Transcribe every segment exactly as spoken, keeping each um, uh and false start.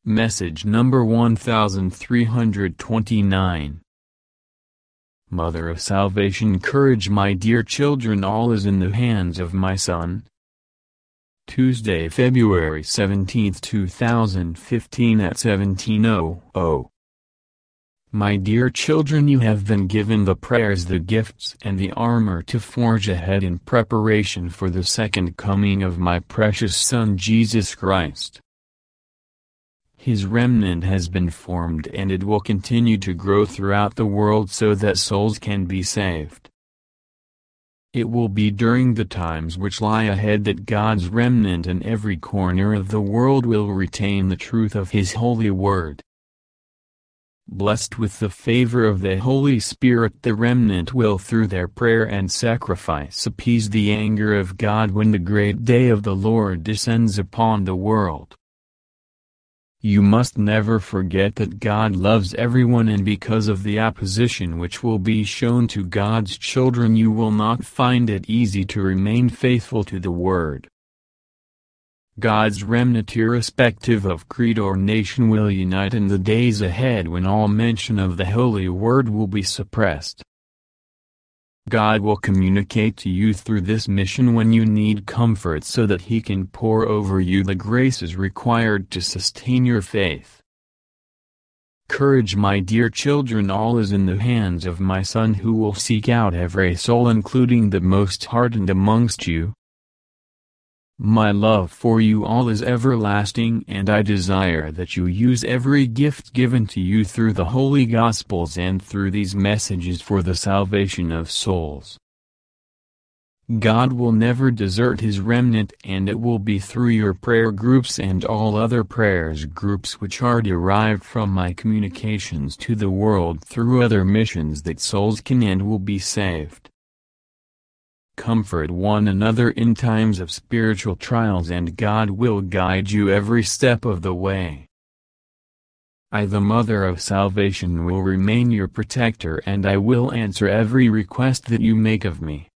Message number one thousand three hundred twenty-nine. Mother of Salvation, courage, my dear children, all is in the hands of my Son. Tuesday, February seventeenth two thousand fifteen at seventeen hundred. My dear children, you have been given the prayers, the gifts and the armor to forge ahead in preparation for the second coming of my precious Son Jesus Christ. His remnant has been formed, and it will continue to grow throughout the world so that souls can be saved. It will be during the times which lie ahead that God's remnant in every corner of the world will retain the truth of His holy word. Blessed with the favor of the Holy Spirit, the remnant will through their prayer and sacrifice appease the anger of God when the great day of the Lord descends upon the world. You must never forget that God loves everyone, and because of the opposition which will be shown to God's children, you will not find it easy to remain faithful to the Word. God's remnant, irrespective of creed or nation, will unite in the days ahead when all mention of the Holy Word will be suppressed. God will communicate to you through this mission when you need comfort, so that He can pour over you the graces required to sustain your faith. Courage, my dear children, all is in the hands of my Son, who will seek out every soul, including the most hardened amongst you. My love for you all is everlasting, and I desire that you use every gift given to you through the Holy Gospels and through these messages for the salvation of souls. God will never desert His remnant, and it will be through your prayer groups and all other prayers groups which are derived from my communications to the world through other missions that souls can and will be saved. Comfort one another in times of spiritual trials, and God will guide you every step of the way. I, the Mother of Salvation, will remain your protector, and I will answer every request that you make of me.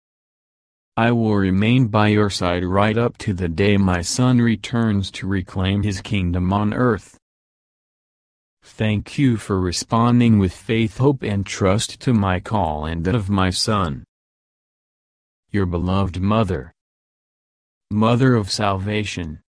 I will remain by your side right up to the day my Son returns to reclaim His kingdom on earth. Thank you for responding with faith, hope and trust to my call and that of my Son. Your beloved Mother. Mother of Salvation.